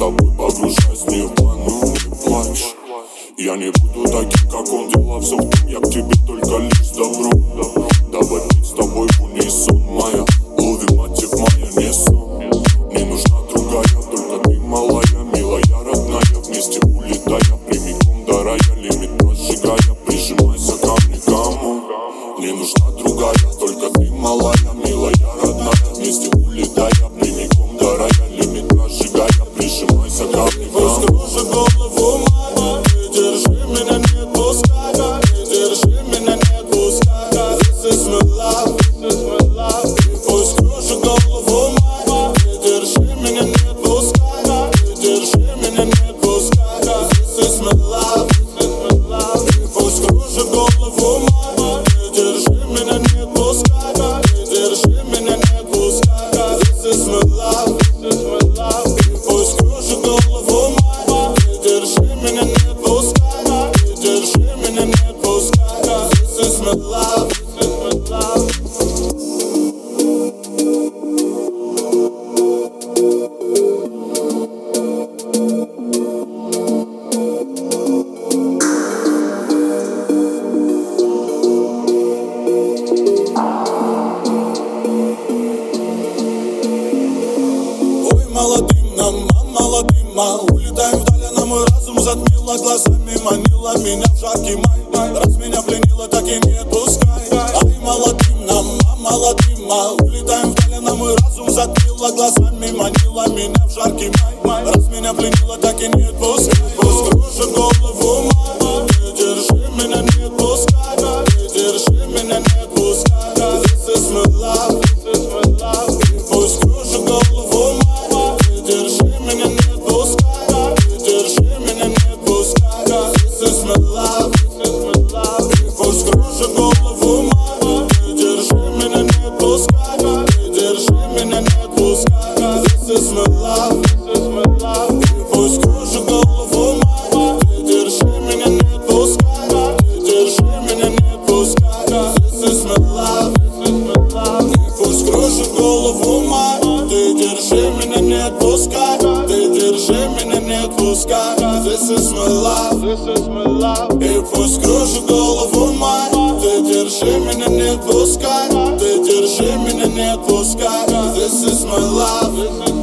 тобой погружаюсь в нирвану. Не плачь, я не буду таким, как он. Дело все в том, я к тебе только лишь добро. Давай пить с тобой в унисон, моя лови-мотив, моя не сон. Не нужна другая, только ты малая, милая, родная. Вместе улетая, прямиком до рая, лимит прожигая, прижимайся ко мне, кому. Не нужна другая, только ты малая, милая, родная. Вместе улетая, прямиком до рая, лимит прожигая, прижимайся ко мне, кому. Пусть кружит голову моя, ты держи меня, не отпускай. Ты держи меня, не отпускай. This is my love, this is my love. Пусть кружит голову моя, ты держи меня, не отпускай. Ты держи меня, не отпускай. This is my love, this is my love. Пусть кружит голову моя, ты держи меня, не отпускай. Ты держи меня, не отпускай. This is my love, this is my love. Пусть кружит голову моя, ты держи меня, не отпускай. Ты держи меня, не отпускай. This is my love, this is my love. Ой, молодым нам, молодым, улетаем вдаль, на мой разум затмила глазами, манила меня в жаркий май. Раз меня пленила, так и не отпускай. Ай, молодым нам, молодым, улетаем вдаль, на мой разум затмила глазами, манила меня в жаркий май. Раз меня пленила, так и не отпускай. Пусть кружит голову моя, ты держи меня, не отпускай. Ты держи меня, не отпускай. This is my love, this is my love. Пусть кружит голову моя, ты держи меня, не отпускай. Ты держи меня, не отпускай. This is my love, this is my love. Пусть кружит голову моя, ты держи меня, не отпускай. Ты держи меня, не отпускай. This is my love, this is my love. Пусть кружит голову моя, ты держи меня, не отпускай. Ты держи меня, не отпускай. This is my love, this is my love. Пусть кружит голову моя, ты держи меня, не отпускай. Ты держи меня, не отпускай. This is my love, this is my love. И пусть кружит голову моя, ты держи меня, не отпускай. Ты держи меня, не отпускай. This is my love, this is